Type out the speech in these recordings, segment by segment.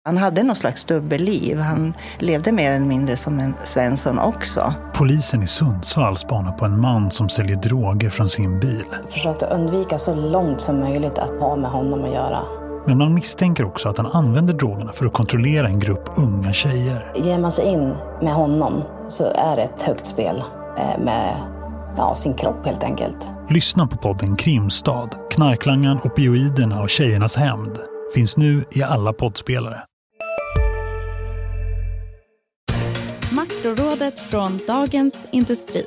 Han hade något slags dubbelliv. Han levde mer eller mindre som en Svensson också. Polisen i Sundsvall spanar på en man som säljer droger från sin bil. Försökte undvika så långt som möjligt att ha med honom att göra. Men man misstänker också att han använder drogerna för att kontrollera en grupp unga tjejer. Ger man sig in med honom så är det ett högt spel med sin kropp helt enkelt. Lyssna på podden Krimstad, knarklangaren, opioiderna och tjejernas hämnd. Finns nu i alla poddspelare. Makrorådet från Dagens Industri.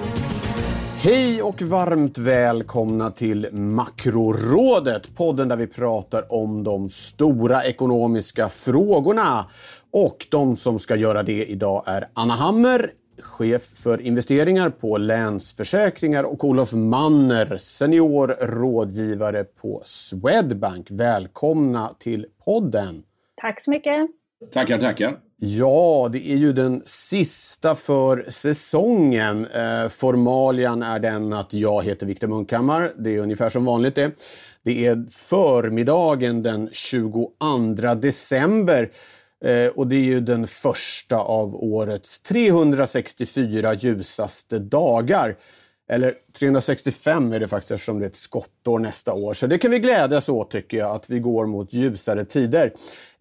Hej och varmt välkomna till Makrorådet, podden där vi pratar om de stora ekonomiska frågorna. Och de som ska göra det idag är Anna Hammer, chef för investeringar på Länsförsäkringar, och Olof Manner, senior rådgivare på Swedbank. Välkomna till podden. Tack så mycket. Tackar. Ja, det är ju den sista för säsongen. Formalian är den att jag heter Viktor Munkhammar. Det är ungefär som vanligt det. Det är förmiddagen den 22 december. Och det är ju den första av årets 364 ljusaste dagar. Eller 365 är det faktiskt, eftersom det är ett skottår nästa år. Så det kan vi glädjas åt, tycker jag, att vi går mot ljusare tider.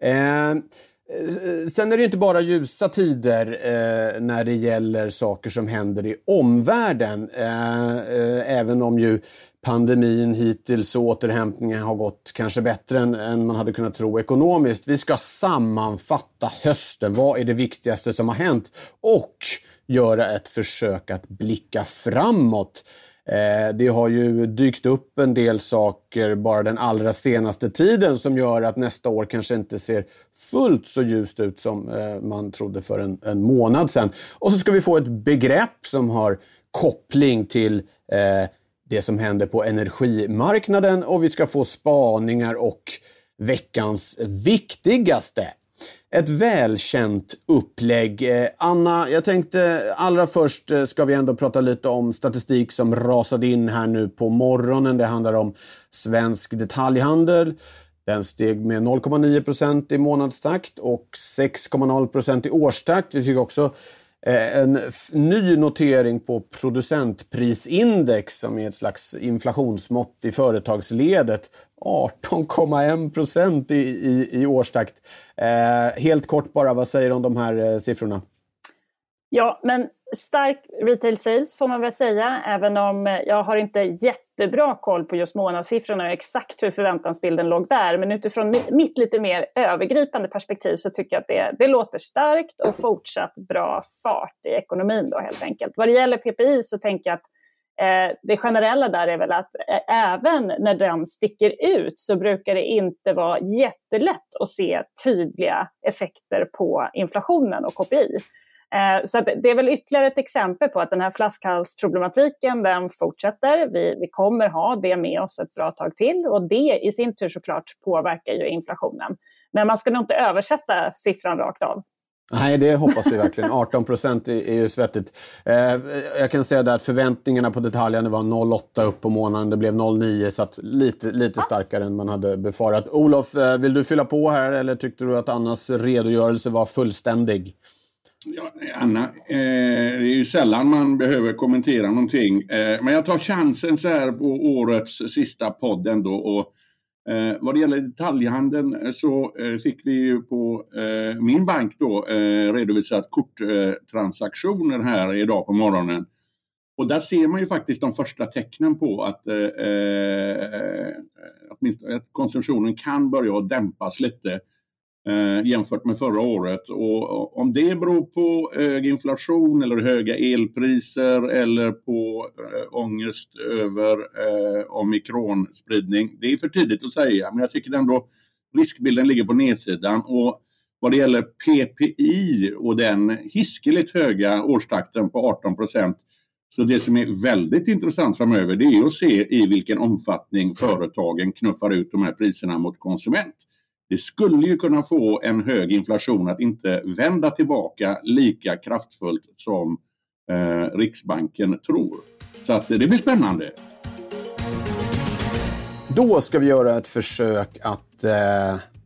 Sen är det inte bara ljusa tider när det gäller saker som händer i omvärlden. Även om ju pandemin hittills och återhämtningen har gått kanske bättre än man hade kunnat tro ekonomiskt. Vi ska sammanfatta hösten. Vad är det viktigaste som har hänt? Och göra ett försök att blicka framåt. Det har ju dykt upp en del saker bara den allra senaste tiden som gör att nästa år kanske inte ser fullt så ljust ut som man trodde för en månad sedan. Och så ska vi få ett begrepp som har koppling till det som händer på energimarknaden, och vi ska få spaningar och veckans viktigaste. Ett välkänt upplägg. Anna, jag tänkte allra först ska vi ändå prata lite om statistik som rasade in här nu på morgonen. Det handlar om svensk detaljhandel. Den steg med 0,9% i månadstakt och 6,0% i årstakt. Vi fick också en ny notering på producentprisindex som är ett slags inflationsmått i företagsledet. 18,1% i årstakt. Helt kort bara, vad säger du om de här siffrorna? Ja, men stark retail sales får man väl säga, även om jag har inte jättebra koll på just månadssiffrorna och exakt hur förväntansbilden låg där. Men utifrån mitt lite mer övergripande perspektiv så tycker jag att det låter starkt och fortsatt bra fart i ekonomin då helt enkelt. Vad det gäller PPI så tänker jag att det generella där är väl att även när den sticker ut så brukar det inte vara jättelätt att se tydliga effekter på inflationen och KPI. Så att det är väl ytterligare ett exempel på att den här flaskhalsproblematiken den fortsätter. Vi kommer ha det med oss ett bra tag till, och det i sin tur såklart påverkar ju inflationen. Men man ska nog inte översätta siffran rakt av. Nej, det hoppas vi verkligen. 18% är ju svettigt. Jag kan säga där att förväntningarna på detaljerna var 0,8 upp på månaden. Det blev 0,9, så att lite starkare än man hade befarat. Olof, vill du fylla på här, eller tyckte du att Annas redogörelse var fullständig? Ja, Anna, det är ju sällan man behöver kommentera någonting. Men jag tar chansen så här på årets sista podd ändå. Och vad det gäller detaljhandeln så fick vi ju på min bank då redovisat korttransaktioner här idag på morgonen. Och där ser man ju faktiskt de första tecknen på att konsumtionen kan börja att dämpas lite jämfört med förra året. Och om det beror på hög inflation eller höga elpriser eller på ångest över omikronspridning, det är för tidigt att säga. Men jag tycker ändå riskbilden ligger på nedsidan. Och vad det gäller PPI och den hiskeligt höga årstakten på 18%, så det som är väldigt intressant framöver, det är att se i vilken omfattning företagen knuffar ut de här priserna mot konsument. Det skulle ju kunna få en hög inflation att inte vända tillbaka lika kraftfullt som Riksbanken tror. Så att det blir spännande. Då ska vi göra ett försök att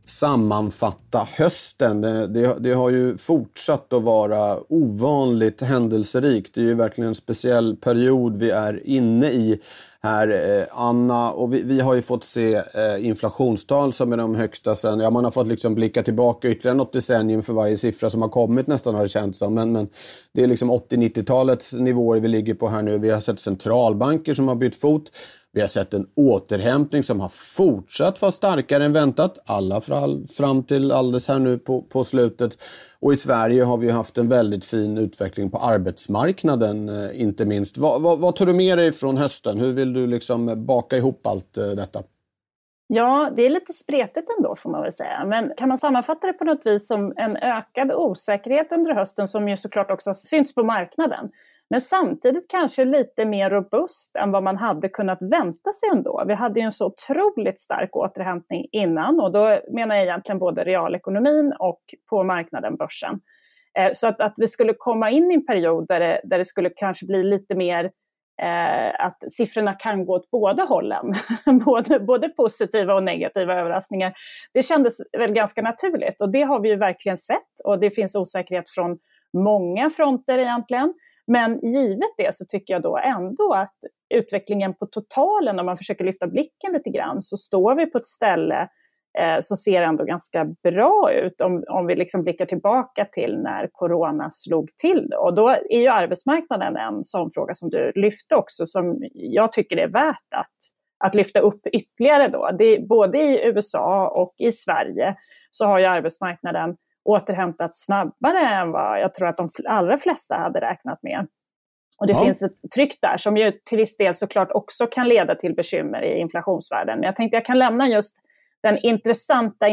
sammanfatta hösten. Det har ju fortsatt att vara ovanligt händelserikt. Det är ju verkligen en speciell period vi är inne i här, Anna. Och vi har ju fått se inflationstal som är de högsta sen. Ja, man har fått liksom blicka tillbaka ytterligare något decennium för varje siffra som har kommit nästan, har det känts som. Men det är liksom 80-90-talets nivåer vi ligger på här nu. Vi har sett centralbanker som har bytt fot. Vi har sett en återhämtning som har fortsatt vara starkare än väntat. Alla fram till alldeles här nu på slutet. Och i Sverige har vi haft en väldigt fin utveckling på arbetsmarknaden, inte minst. Vad tar du med dig från hösten? Hur vill du liksom baka ihop allt detta? Ja, det är lite spretigt ändå får man väl säga. Men kan man sammanfatta det på något vis som en ökad osäkerhet under hösten som ju såklart också syns på marknaden. Men samtidigt kanske lite mer robust än vad man hade kunnat vänta sig ändå. Vi hade ju en så otroligt stark återhämtning innan, och då menar jag egentligen både realekonomin och på marknaden, börsen. Så att vi skulle komma in i en period där det skulle kanske bli lite mer att siffrorna kan gå åt båda hållen. både positiva och negativa överraskningar. Det kändes väl ganska naturligt, och det har vi ju verkligen sett, och det finns osäkerhet från många fronter egentligen. Men givet det så tycker jag då ändå att utvecklingen på totalen, om man försöker lyfta blicken lite grann, så står vi på ett ställe som ser ändå ganska bra ut om vi liksom blickar tillbaka till när corona slog till. Och då är ju arbetsmarknaden en sån fråga som du lyfte också, som jag tycker är värt att lyfta upp ytterligare då. Både i USA och i Sverige så har ju arbetsmarknaden återhämtat snabbare än vad jag tror att de allra flesta hade räknat med. Och det finns ett tryck där som ju till viss del såklart också kan leda till bekymmer i inflationsvärlden. Men jag tänkte jag kan lämna just den intressanta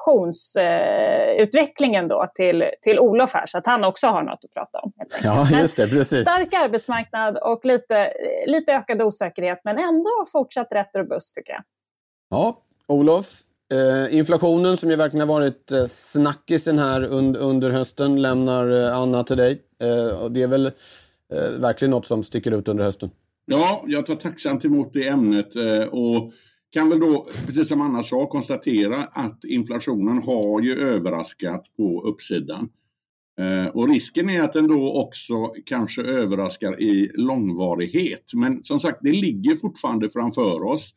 inflationsutvecklingen då till Olof här, så att han också har något att prata om. Ja, just det, precis. Stark arbetsmarknad och lite ökad osäkerhet, men ändå fortsatt rätt robust tycker jag. Ja, Olof. Inflationen som ju verkligen har varit snackisen här under hösten lämnar Anna till dig. Och det är väl verkligen något som sticker ut under hösten. Ja, jag tar tacksamt emot det ämnet och kan väl då, precis som Anna sa, konstatera att inflationen har ju överraskat på uppsidan. Och risken är att den då också kanske överraskar i långvarighet. Men som sagt, det ligger fortfarande framför oss.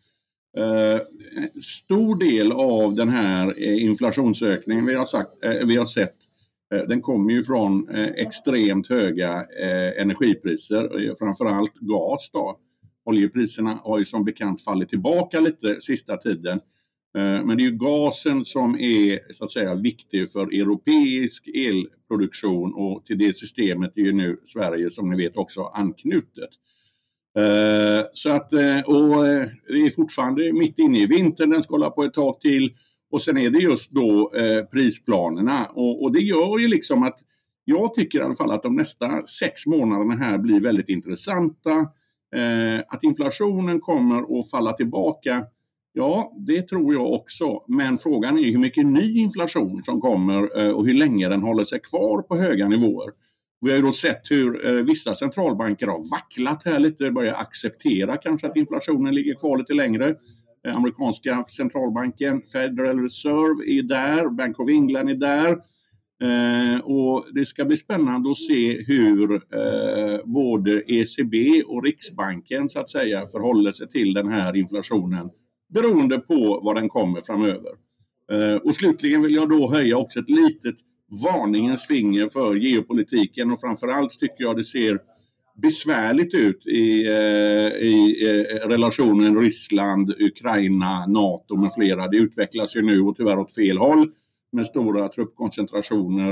Stor del av den här inflationsökningen vi har sett, den kommer ju från extremt höga energipriser, framförallt gas då. Oljepriserna har ju som bekant fallit tillbaka lite sista tiden. Men det är ju gasen som är så att säga viktig för europeisk elproduktion, och till det systemet är ju nu Sverige som ni vet också anknutet. Så att, och det är fortfarande mitt inne i vintern, den ska hålla på ett tag till, och sen är det just då prisplanerna, och det gör ju liksom att jag tycker i alla fall att de nästa 6 månaderna här blir väldigt intressanta. Att inflationen kommer att falla tillbaka, ja det tror jag också, men frågan är hur mycket ny inflation som kommer och hur länge den håller sig kvar på höga nivåer. Vi har ju då sett hur vissa centralbanker har vacklat här lite, börjar acceptera kanske att inflationen ligger kvar lite längre. Amerikanska centralbanken, Federal Reserve är där, Bank of England är där. Och det ska bli spännande att se hur både ECB och Riksbanken så att säga förhåller sig till den här inflationen, beroende på vad den kommer framöver. Och slutligen vill jag då höja också ett litet varningens finger för geopolitiken, och framförallt tycker jag det ser besvärligt ut i relationen Ryssland, Ukraina, NATO med flera. Det utvecklas ju nu och tyvärr åt fel håll med stora truppkoncentrationer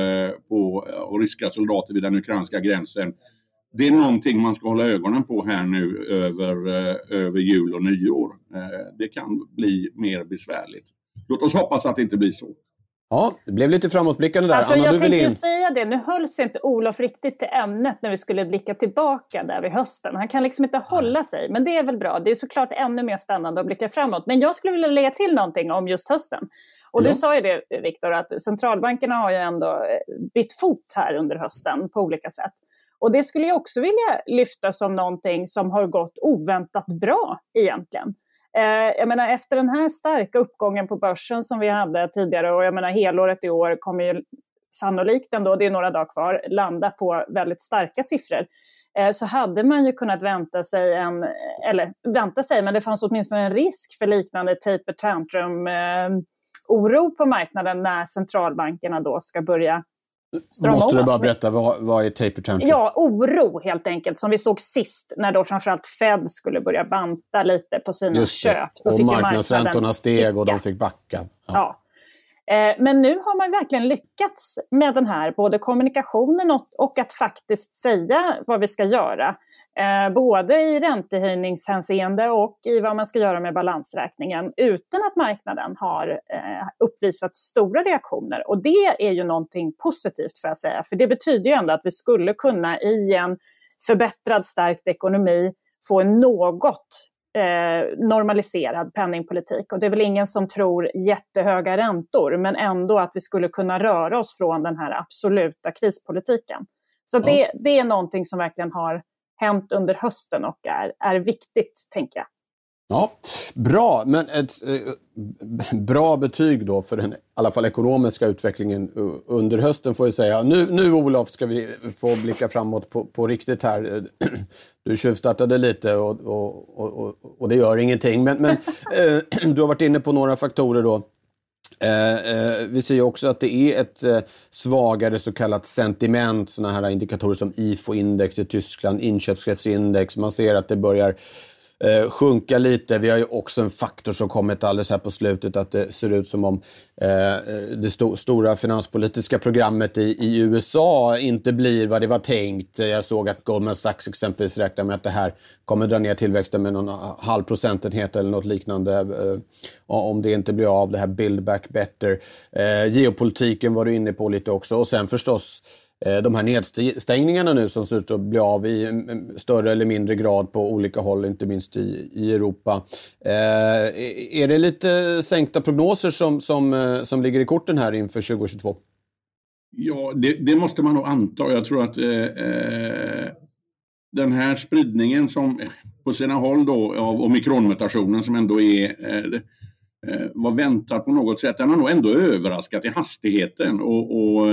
och ryska soldater vid den ukrainska gränsen. Det är någonting man ska hålla ögonen på här nu över jul och nyår. Det kan bli mer besvärligt. Låt oss hoppas att det inte blir så. Ja, det blev lite framåtblickande där. Alltså, Anna, jag tänkte ju säga det. Nu hölls inte Olof riktigt till ämnet när vi skulle blicka tillbaka där vid hösten. Han kan liksom inte hålla sig. Men det är väl bra. Det är såklart ännu mer spännande att blicka framåt. Men jag skulle vilja lägga till någonting om just hösten. Och du sa ju det, Viktor, att centralbankerna har ju ändå bytt fot här under hösten på olika sätt. Och det skulle jag också vilja lyfta som någonting som har gått oväntat bra egentligen. Jag menar, efter den här starka uppgången på börsen som vi hade tidigare, och jag menar helåret i år kommer ju sannolikt ändå, det är några dagar kvar, landa på väldigt starka siffror. Så hade man ju kunnat vänta sig, men det fanns åtminstone en risk för liknande taper tantrum oro på marknaden när centralbankerna då ska börja strama åt. Måste du bara berätta, vad är taper tantrum? Ja, oro helt enkelt, som vi såg sist när då framförallt Fed skulle börja banta lite på sina köp. Och marknadsräntorna steg och de fick backa. Ja. Men nu har man verkligen lyckats med den här, både kommunikationen och att faktiskt säga vad vi ska göra. Både i räntehöjningshänseende och i vad man ska göra med balansräkningen, utan att marknaden har uppvisat stora reaktioner. Och det är ju någonting positivt, för att säga. För det betyder ju ändå att vi skulle kunna i en förbättrad stärkt ekonomi få en något normaliserad penningpolitik. Och det är väl ingen som tror jättehöga räntor, men ändå att vi skulle kunna röra oss från den här absoluta krispolitiken. Så det är någonting som verkligen har hänt under hösten och är viktigt, tänker jag. Ja, bra. Men ett bra betyg då för den i alla fall ekonomiska utvecklingen under hösten, får jag säga. Nu Olof, ska vi få blicka framåt på riktigt här. Du tjuvstartade lite och det gör ingenting. Men du har varit inne på några faktorer då. Vi ser ju också att det är ett svagare så kallat sentiment, såna här indikatorer som IFO-index i Tyskland, inköpschefsindex. Man ser att det börjar sjunka lite. Vi har ju också en faktor som kommit alldeles här på slutet, att det ser ut som om det stora finanspolitiska programmet i USA inte blir vad det var tänkt. Jag såg att Goldman Sachs exempelvis räknar med att det här kommer dra ner tillväxten med någon 0,5 procentenhet eller något liknande om det inte blir av, det här Build Back Better. Geopolitiken var du inne på lite också, och sen förstås de här nedstängningarna nu som ser ut att bli av i större eller mindre grad på olika håll, inte minst i Europa. Är det lite sänkta prognoser som ligger i korten här inför 2022? Ja, det måste man nog anta. Jag tror att den här spridningen som på sina håll då av omikronmutationen, som ändå var väntat på något sätt, den har nog ändå överraskat i hastigheten. Och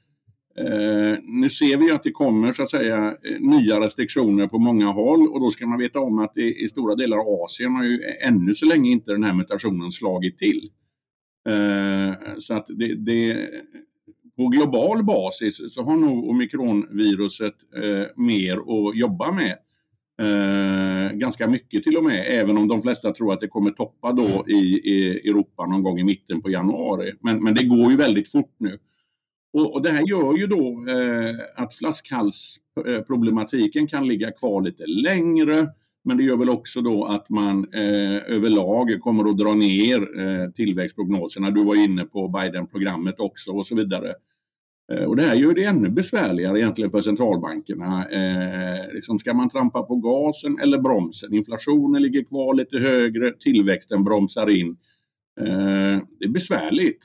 nu ser vi att det kommer så att säga nya restriktioner på många håll, och då ska man veta om att i stora delar av Asien har ju ännu så länge inte den här mutationen slagit till. Så att på global basis så har nog omikronviruset mer att jobba med. Ganska mycket till och med, även om de flesta tror att det kommer toppa då i Europa någon gång i mitten på januari. Men det går ju väldigt fort nu. Och det här gör ju då att flaskhalsproblematiken kan ligga kvar lite längre, men det gör väl också då att man överlag kommer att dra ner tillväxtprognoserna. Du var inne på Biden-programmet också och så vidare. Och det här gör det ännu besvärligare egentligen för centralbankerna. Liksom, ska man trampa på gasen eller bromsen? Inflationen ligger kvar lite högre, tillväxten bromsar in. Det är besvärligt.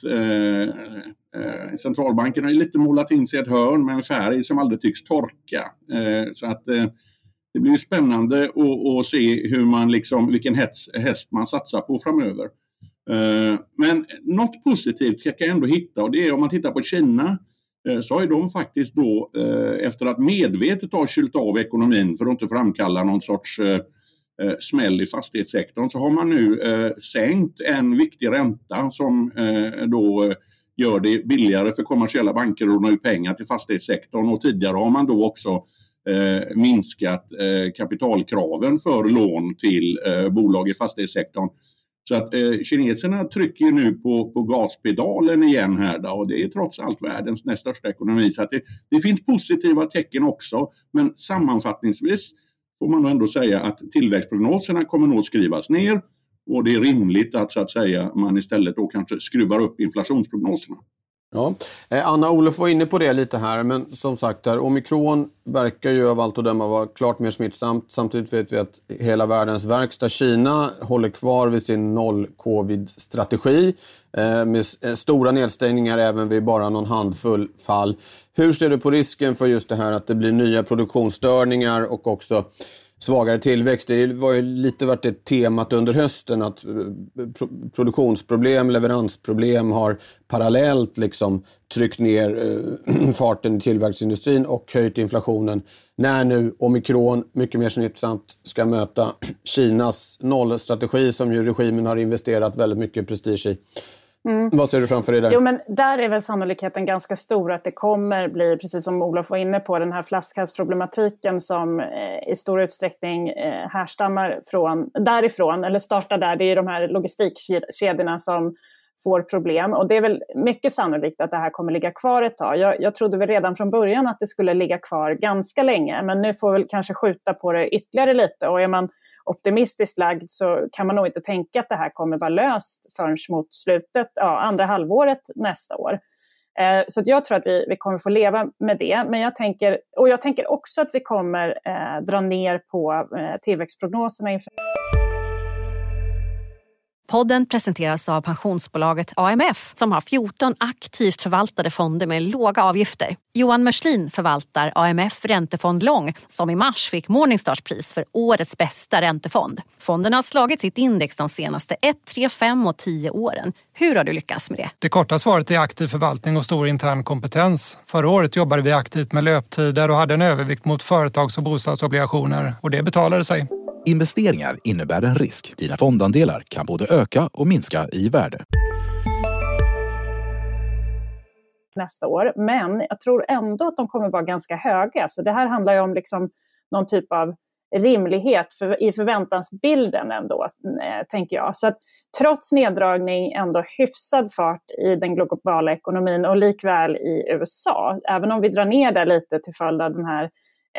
Centralbanken har ju lite målat in sig ett hörn med en färg som aldrig tycks torka. Så att det blir spännande att se hur man vilken häst man satsar på framöver. Men något positivt kan jag ändå hitta, och det är om man tittar på Kina, så har ju de faktiskt då efter att medvetet ha kylt av ekonomin för att inte framkalla någon sorts smäll i fastighetssektorn, så har man nu sänkt en viktig ränta som då gör det billigare för kommersiella banker att låna ut pengar till fastighetssektorn, och tidigare har man då också minskat kapitalkraven för lån till bolag i fastighetssektorn. Så att kineserna trycker nu på gaspedalen igen här då, och det är trots allt världens näst största ekonomi. Så att det finns positiva tecken också, men sammanfattningsvis får man ändå säga att tillväxtprognoserna kommer nog skrivas ner, och det är rimligt att så att säga man istället då kanske skruvar upp inflationsprognoserna. Ja, Anna Olof var inne på det lite här, men som sagt här, omikron verkar ju av allt att döma vara klart mer smittsamt. Samtidigt vet vi att hela världens verkstad Kina håller kvar vid sin noll-covid-strategi med stora nedstängningar även vid bara någon handfull fall. Hur ser du på risken för just det här att det blir nya produktionsstörningar och också svagare tillväxt. Det var ju lite varit ett temat under hösten att produktionsproblem, leveransproblem har parallellt liksom tryckt ner farten i tillverkningsindustrin och höjt inflationen. När nu omikron mycket mer snittsamt ska möta Kinas nollstrategi som ju regimen har investerat väldigt mycket prestige i. Vad ser du framför dig där? Jo, men där är väl sannolikheten ganska stor att det kommer bli, precis som Olof var inne på, den här flaskhalsproblematiken som i stor utsträckning härstammar därifrån, eller startar där. Det är de här logistikkedjorna som får problem. Och det är väl mycket sannolikt att det här kommer ligga kvar ett tag. Jag trodde väl redan från början att det skulle ligga kvar ganska länge. Men nu får vi kanske skjuta på det ytterligare lite. Och är man optimistiskt lagd så kan man nog inte tänka att det här kommer vara löst förrän mot slutet, andra halvåret nästa år. Så att jag tror att vi kommer få leva med det. Men jag tänker också att vi kommer dra ner på tillväxtprognoserna inför... Podden presenteras av pensionsbolaget AMF som har 14 aktivt förvaltade fonder med låga avgifter. Johan Merslin förvaltar AMF Räntefond Lång som i mars fick Morningstars-pris för årets bästa räntefond. Fonden har slagit sitt index de senaste 1, 3, 5 och 10 åren. Hur har du lyckats med det? Det korta svaret är aktiv förvaltning och stor intern kompetens. Förra året jobbade vi aktivt med löptider och hade en övervikt mot företags- och bostadsobligationer. Och det betalade sig. Investeringar innebär en risk. Dina fondandelar kan både öka och minska i värde. Nästa år, men jag tror ändå att de kommer vara ganska höga. Så det här handlar ju om liksom någon typ av rimlighet i förväntansbilden ändå, tänker jag. Så att trots neddragning ändå hyfsad fart i den globala ekonomin och likväl i USA. Även om vi drar ner där lite till följd av den här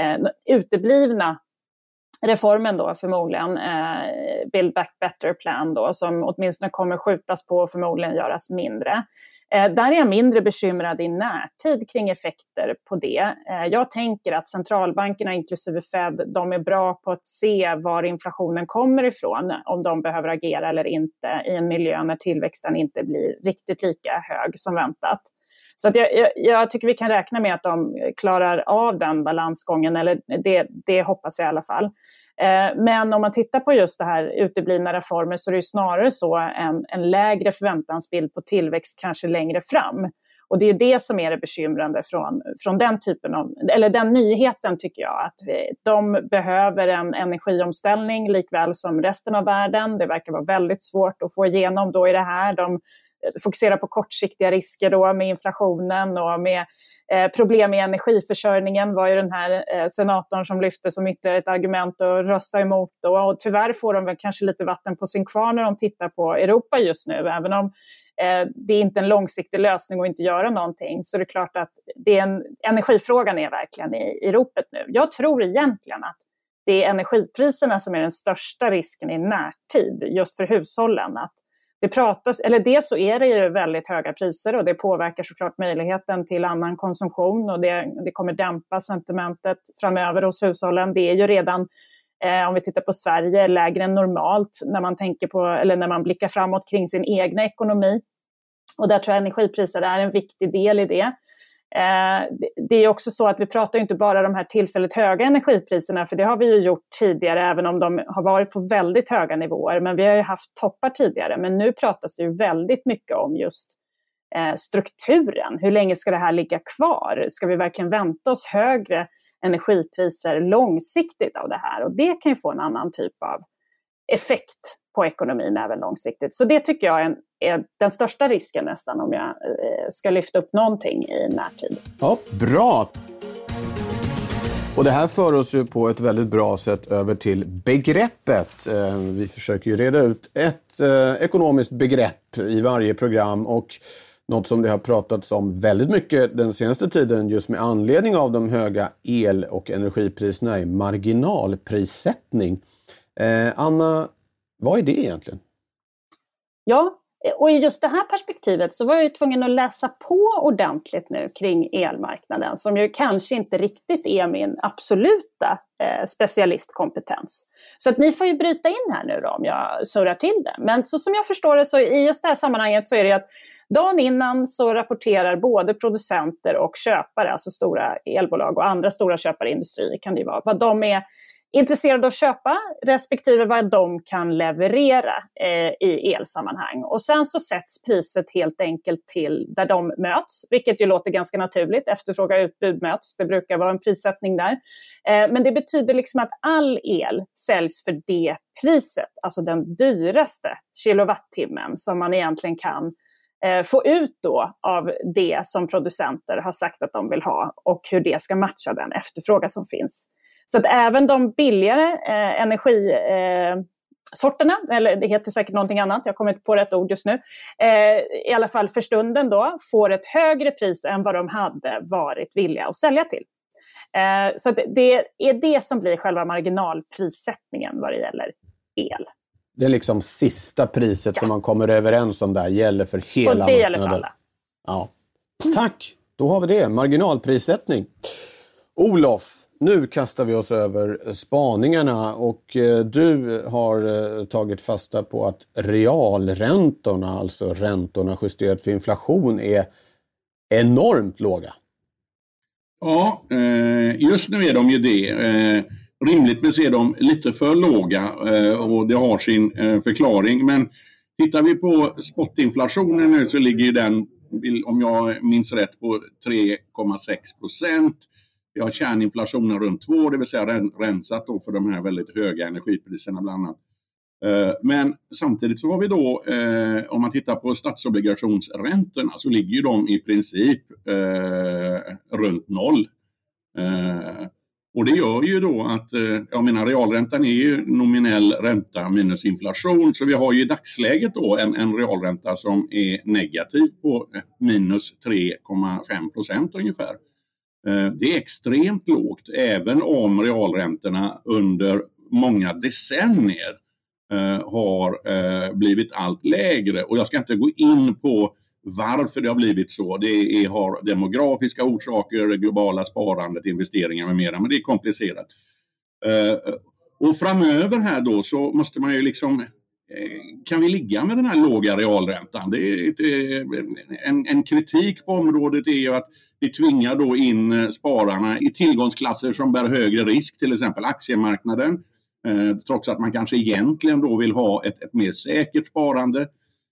uteblivna reformen då förmodligen, Build Back Better plan då, som åtminstone kommer skjutas på och förmodligen göras mindre. Där är jag mindre bekymrad i närtid kring effekter på det. Jag tänker att centralbankerna inklusive Fed, de är bra på att se var inflationen kommer ifrån, om de behöver agera eller inte i en miljö när tillväxten inte blir riktigt lika hög som väntat. Så att jag tycker vi kan räkna med att de klarar av den balansgången, eller det hoppas jag i alla fall. Men om man tittar på just det här uteblivna reformer så är det ju snarare så en lägre förväntansbild på tillväxt kanske längre fram. Och det är ju det som är det bekymrande från den typen av, eller den nyheten tycker jag, att de behöver en energiomställning likväl som resten av världen. Det verkar vara väldigt svårt att få igenom då i det här. De fokuserar på kortsiktiga risker då med inflationen och med problem med energiförsörjningen var ju den här senatorn som lyfte som ytterligare ett argument och rösta emot då. Och tyvärr får de väl kanske lite vatten på sin kvarn när de tittar på Europa just nu. Även om det är inte en långsiktig lösning att inte göra någonting, så det är klart att energifrågan är verkligen i ropet nu. Jag tror egentligen att det är energipriserna som är den största risken i närtid just för hushållen. Att det pratas, eller det så är det ju väldigt höga priser och det påverkar såklart möjligheten till annan konsumtion och det kommer dämpa sentimentet framöver hos hushållen. Det är ju redan, om vi tittar på Sverige, lägre än normalt när man tänker på, eller när man blickar framåt kring sin egna ekonomi. Och där tror jag energipriser är en viktig del i det. Det är också så att vi pratar inte bara de här tillfälligt höga energipriserna, för det har vi ju gjort tidigare även om de har varit på väldigt höga nivåer, men vi har ju haft toppar tidigare. Men nu pratas det ju väldigt mycket om just strukturen. Hur länge ska det här ligga kvar? Ska vi verkligen vänta oss högre energipriser långsiktigt av det här? Och det kan ju få en annan typ av effekt på ekonomin även långsiktigt. Så det tycker jag är den största risken nästan om jag ska lyfta upp någonting i närtid. Ja, bra! Och det här för oss ju på ett väldigt bra sätt över till begreppet. Vi försöker ju reda ut ett ekonomiskt begrepp i varje program, och något som det har pratats om väldigt mycket den senaste tiden just med anledning av de höga el- och energipriserna är marginalprissättning. Anna, vad är det egentligen? Ja, och i just det här perspektivet så var jag ju tvungen att läsa på ordentligt nu kring elmarknaden, som ju kanske inte riktigt är min absoluta specialistkompetens. Så att ni får ju bryta in här nu då om jag surrar till det. Men så som jag förstår det, så i just det här sammanhanget så är det att dagen innan så rapporterar både producenter och köpare, alltså stora elbolag och andra stora köparindustrier kan det ju vara, vad de är intresserade av att köpa respektive vad de kan leverera i elsammanhang. Och sen så sätts priset helt enkelt till där de möts, vilket ju låter ganska naturligt. Efterfråga och utbud möts, det brukar vara en prissättning där. Men det betyder liksom att all el säljs för det priset, alltså den dyraste kilowattimmen som man egentligen kan få ut då av det som producenter har sagt att de vill ha och hur det ska matcha den efterfrågan som finns. Så att även de billigare energisorterna, eller det heter säkert någonting annat, jag kommer inte på rätt ord just nu, i alla fall för stunden då, får ett högre pris än vad de hade varit villiga att sälja till. Så att det är det som blir själva marginalprissättningen vad det gäller el. Det är liksom sista priset som man kommer överens om där gäller för hela marknaden. Och det gäller för alla. Ja. Tack, då har vi det. Marginalprissättning. Olof, nu kastar vi oss över spaningarna och du har tagit fasta på att realräntorna, alltså räntorna justerat för inflation, är enormt låga. Ja, just nu är de ju det. Rimligtvis är de lite för låga och det har sin förklaring. Men tittar vi på spotinflationen nu så ligger den, om jag minns rätt, på 3,6%. Vi har kärninflationen runt 2%, det vill säga rensat då för de här väldigt höga energipriserna bland annat. Men samtidigt så har vi då, om man tittar på statsobligationsräntorna så ligger ju de i princip runt 0. Och det gör ju då att, realräntan är ju nominell ränta minus inflation. Så vi har ju i dagsläget då en realränta som är negativ på minus 3,5% ungefär. Det är extremt lågt, även om realräntorna under många decennier har blivit allt lägre. Och jag ska inte gå in på varför det har blivit så. Det har demografiska orsaker, globala sparandet, investeringar med mera, men det är komplicerat. Och framöver här då så måste man ju liksom, kan vi ligga med den här låga realräntan? Det är en kritik på området är ju att det tvingar då in spararna i tillgångsklasser som bär högre risk, till exempel aktiemarknaden, trots att man kanske egentligen då vill ha ett mer säkert sparande.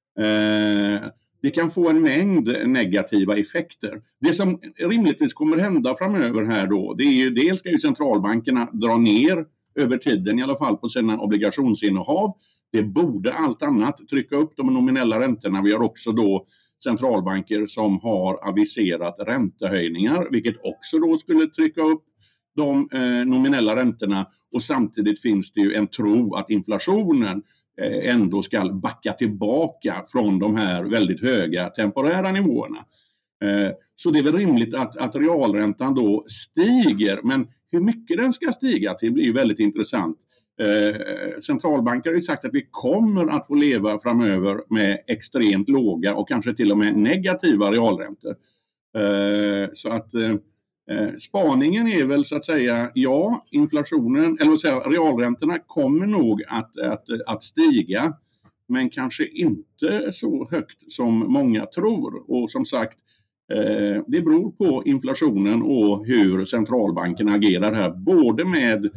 Det kan få en mängd negativa effekter. Det som rimligtvis kommer hända framöver här då, det är ju dels ska ju centralbankerna dra ner över tiden i alla fall på sina obligationsinnehav. Det borde allt annat trycka upp de nominella räntorna. Vi har också då centralbanker som har aviserat räntehöjningar, vilket också då skulle trycka upp de nominella räntorna. Och samtidigt finns det ju en tro att inflationen ändå ska backa tillbaka från de här väldigt höga temporära nivåerna. Så det är väl rimligt att realräntan då stiger, men hur mycket den ska stiga till blir ju väldigt intressant. Centralbanker har ju sagt att vi kommer att få leva framöver med extremt låga och kanske till och med negativa realräntor. Så att spaningen är väl så att säga, ja, inflationen, eller säga, realräntorna kommer nog att stiga, men kanske inte så högt som många tror. Och som sagt, det beror på inflationen och hur centralbankerna agerar här, både med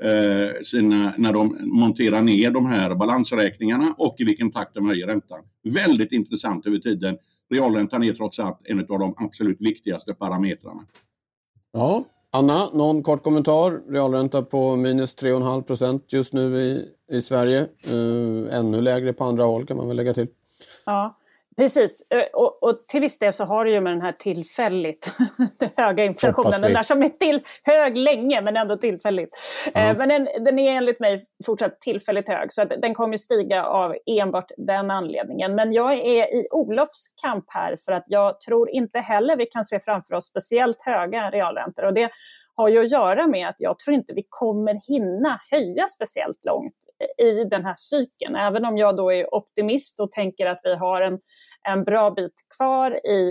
när de monterar ner de här balansräkningarna och i vilken takt de höjer räntan. Väldigt intressant över tiden. Realräntan är trots allt en av de absolut viktigaste parametrarna. Ja, Anna, någon kort kommentar? Realränta på minus 3,5% just nu i Sverige. Ännu lägre på andra håll kan man väl lägga till. Ja, precis. Och till viss del så har det ju med den här tillfälligt höga inflationen. Den där som är hög länge men ändå tillfälligt. Men den är enligt mig fortsatt tillfälligt hög. Så att den kommer stiga av enbart den anledningen. Men jag är i Olofs kamp här för att jag tror inte heller vi kan se framför oss speciellt höga realräntor. Och det har ju att göra med att jag tror inte vi kommer hinna höja speciellt långt i den här cykeln. Även om jag då är optimist och tänker att vi har en bra bit kvar i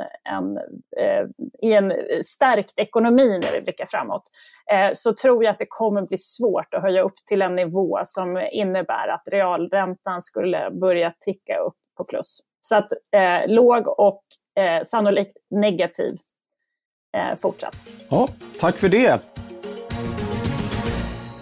en stärkt ekonomi när vi blickar framåt, så tror jag att det kommer bli svårt att höja upp till en nivå som innebär att realräntan skulle börja ticka upp på plus. Så att låg och sannolikt negativ fortsatt. Ja, tack för det.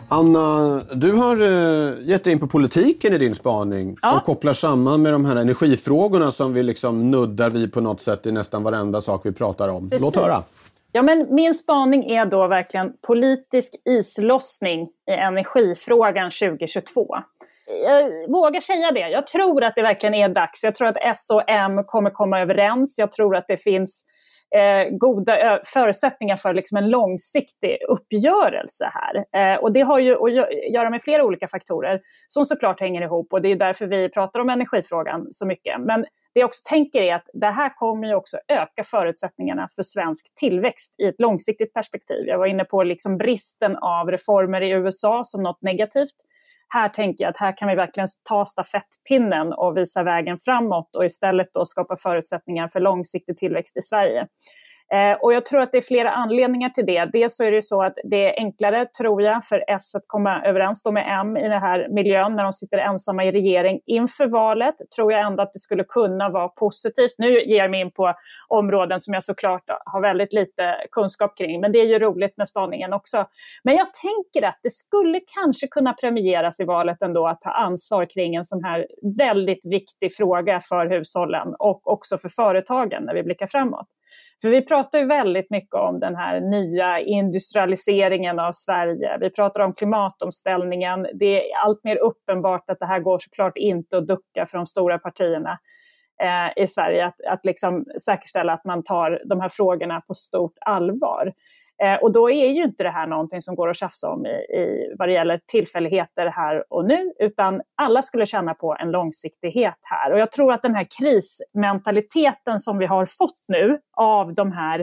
Anna, du har gett dig in på politiken i din spaning och kopplar samman med de här energifrågorna som vi liksom nuddar vid på något sätt i nästan varenda sak vi pratar om. Precis. Låt höra. Ja, men min spaning är då verkligen politisk islossning i energifrågan 2022. Jag vågar säga det. Jag tror att det verkligen är dags. Jag tror att S och M kommer komma överens. Jag tror att det finns goda förutsättningar för liksom en långsiktig uppgörelse här. Och det har ju att göra med flera olika faktorer som såklart hänger ihop. Och det är därför vi pratar om energifrågan så mycket. Men det jag också tänker är att det här kommer ju också öka förutsättningarna för svensk tillväxt i ett långsiktigt perspektiv. Jag var inne på liksom bristen av reformer i USA som något negativt. Här tänker jag att här kan vi verkligen ta stafettpinnen och visa vägen framåt och istället då skapa förutsättningar för långsiktig tillväxt i Sverige. Och jag tror att det är flera anledningar till det. Dels så är det så att det är enklare, tror jag, för S att komma överens då med M i den här miljön när de sitter ensamma i regering. Inför valet tror jag ändå att det skulle kunna vara positivt. Nu ger jag mig in på områden som jag såklart har väldigt lite kunskap kring. Men det är ju roligt med spaningen också. Men jag tänker att det skulle kanske kunna premieras i valet ändå att ta ansvar kring en sån här väldigt viktig fråga för hushållen och också för företagen när vi blickar framåt. För vi pratar ju väldigt mycket om den här nya industrialiseringen av Sverige. Vi pratar om klimatomställningen. Det är allt mer uppenbart att det här går såklart inte att ducka för de stora partierna i Sverige. Att liksom säkerställa att man tar de här frågorna på stort allvar. Och då är ju inte det här någonting som går att tjafsa om i vad det gäller tillfälligheter här och nu, utan alla skulle känna på en långsiktighet här. Och jag tror att den här krismentaliteten som vi har fått nu av de här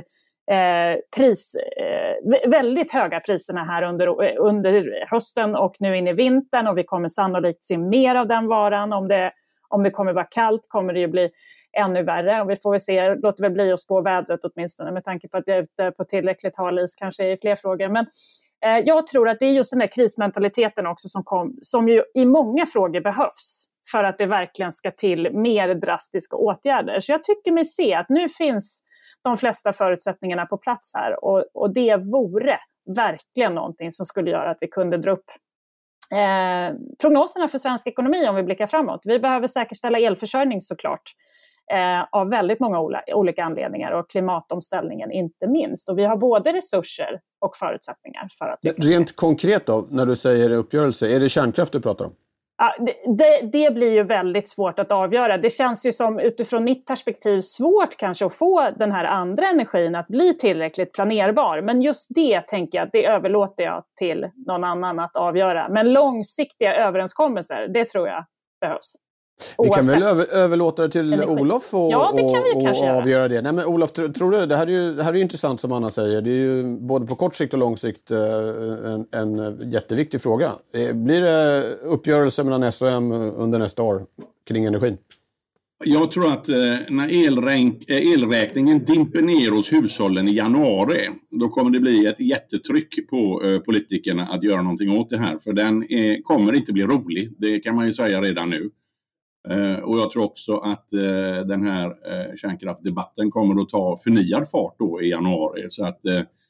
väldigt höga priserna här under hösten och nu in i vintern, och vi kommer sannolikt se mer av den varan. Om det kommer vara kallt kommer det ju bli ännu värre, och vi får väl se, låter väl bli att spå vädret åtminstone med tanke på att jag är ute på tillräckligt hal is kanske i fler frågor. Men jag tror att det är just den här krismentaliteten också som ju i många frågor behövs för att det verkligen ska till mer drastiska åtgärder. Så jag tycker mig se att nu finns de flesta förutsättningarna på plats här, och det vore verkligen någonting som skulle göra att vi kunde dra upp prognoserna för svensk ekonomi om vi blickar framåt. Vi behöver säkerställa elförsörjning såklart. Av väldigt många olika anledningar, och klimatomställningen inte minst. Och vi har både resurser och förutsättningar för att lyckas. Rent konkret då, när du säger uppgörelse, är det kärnkraft du pratar om? Ja, det blir ju väldigt svårt att avgöra. Det känns ju som utifrån mitt perspektiv svårt kanske att få den här andra energin att bli tillräckligt planerbar. Men just det tänker jag, det överlåter jag till någon annan att avgöra. Men långsiktiga överenskommelser, det tror jag behövs. Vi kan väl överlåta det till energi. Olof och avgöra det. Nej, men Olof, tror du, det här är ju intressant som Anna säger. Det är ju både på kort sikt och lång sikt en jätteviktig fråga. Blir det uppgörelse mellan S och M under nästa år kring energin? Jag tror att när elräkningen dimper ner hos hushållen i januari, då kommer det bli ett jättetryck på politikerna att göra någonting åt det här. För den kommer inte bli rolig, det kan man ju säga redan nu. Och jag tror också att den här kärnkraftdebatten kommer att ta förnyad fart då i januari. Så att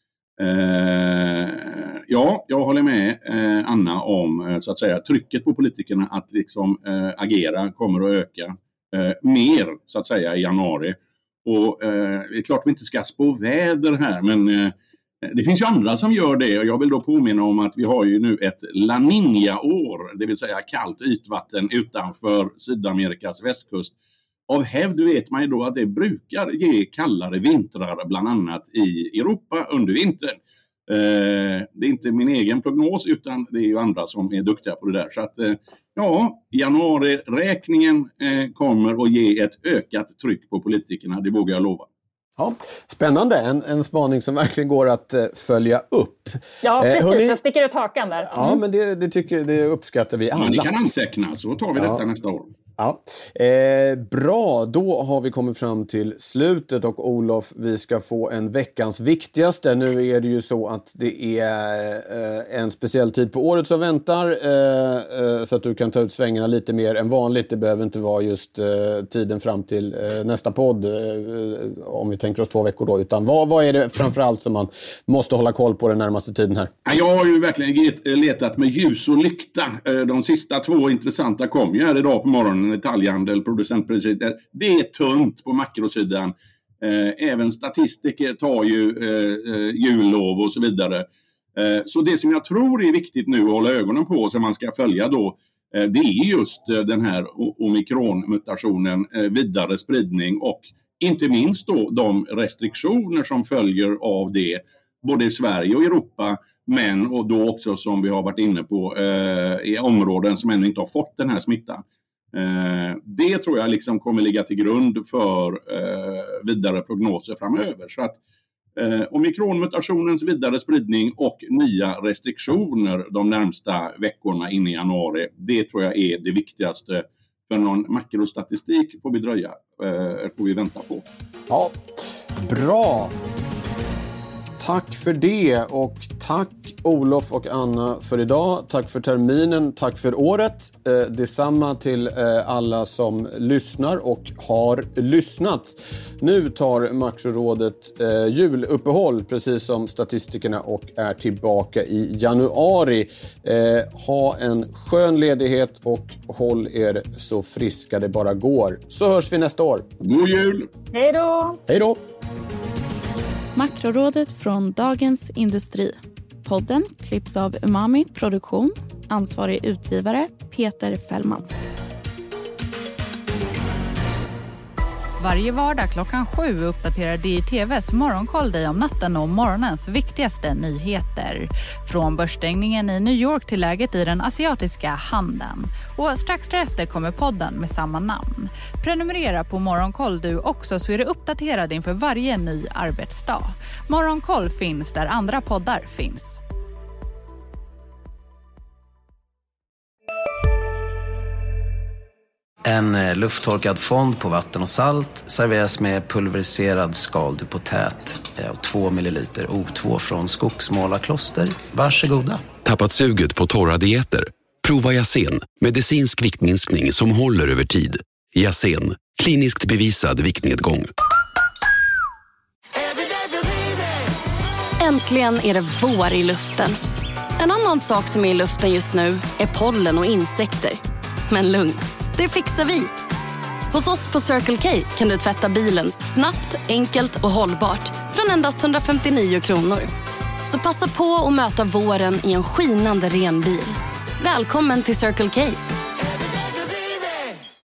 ja, jag håller med Anna om så att säga trycket på politikerna att liksom agera kommer att öka mer så att säga i januari. Och det är klart vi inte ska spå väder här, men det finns ju andra som gör det, och jag vill då påminna om att vi har ju nu ett La Niña-år, det vill säga kallt ytvatten utanför Sydamerikas västkust. Av hävd vet man ju då att det brukar ge kallare vintrar bland annat i Europa under vintern. Det är inte min egen prognos, utan det är ju andra som är duktiga på det där. Så att ja, januariräkningen kommer att ge ett ökat tryck på politikerna, det vågar jag lova. Ja, spännande. En spaning som verkligen går att följa upp. Ja, precis. Jag sticker ut hakan där. Ja, men det uppskattar vi alla. Men det kan antecknas, så tar vi detta nästa år. Ja. Bra, då har vi kommit fram till slutet och Olof, vi ska få en veckans viktigaste. Nu är det ju så att det är en speciell tid på året som väntar så att du kan ta ut svängarna lite mer än vanligt. Det behöver inte vara just tiden fram till nästa podd om vi tänker oss 2 veckor då, utan vad är det framförallt som man måste hålla koll på den närmaste tiden här? Jag har ju verkligen letat med ljus och lykta. De sista 2 intressanta kom ju här idag på morgonen. Detaljhandel, producentpriset. Det är tunt på makrosidan. Även statistiker tar ju jullov och så vidare. Så det som jag tror är viktigt nu att hålla ögonen på som man ska följa då, det är just den här omikronmutationen, vidare spridning och inte minst då de restriktioner som följer av det både i Sverige och Europa, men och då också som vi har varit inne på i områden som ännu inte har fått den här smittan. Det tror jag liksom kommer ligga till grund för vidare prognoser framöver. Så att omikronmutationens vidare spridning och nya restriktioner de närmsta veckorna in i januari, det tror jag är det viktigaste. För någon makrostatistik får vi vänta på. Ja, bra. Tack för det och tack Olof och Anna för idag. Tack för terminen, tack för året. Detsamma till alla som lyssnar och har lyssnat. Nu tar Makrorådet juluppehåll precis som statistikerna och är tillbaka i januari. Ha en skön ledighet och håll er så friska det bara går. Så hörs vi nästa år. God jul! Hej då! Hej då! Makrorådet från Dagens Industri. Podden klipps av Umami Produktion. Ansvarig utgivare Peter Fällman. Varje vardag 7:00 uppdaterar DI-TVs Morgonkoll dig om natten och morgonens viktigaste nyheter. Från börsstängningen i New York till läget i den asiatiska handeln. Och strax därefter kommer podden med samma namn. Prenumerera på Morgonkoll du också så är du uppdaterad inför varje ny arbetsdag. Morgonkoll finns där andra poddar finns. En lufttorkad fond på vatten och salt serveras med pulveriserad skaldupotät och 2 milliliter O2 från Skogsmålarkloster. Varsågoda. Tappat suget på torra dieter? Prova Yasen, medicinsk viktminskning som håller över tid. Yasen, kliniskt bevisad viktnedgång. Äntligen är det vår i luften. En annan sak som är i luften just nu är pollen och insekter. Men lugn. Det fixar vi. Hos oss på Circle K kan du tvätta bilen snabbt, enkelt och hållbart från endast 159 kronor. Så passa på att möta våren i en skinande ren bil. Välkommen till Circle K.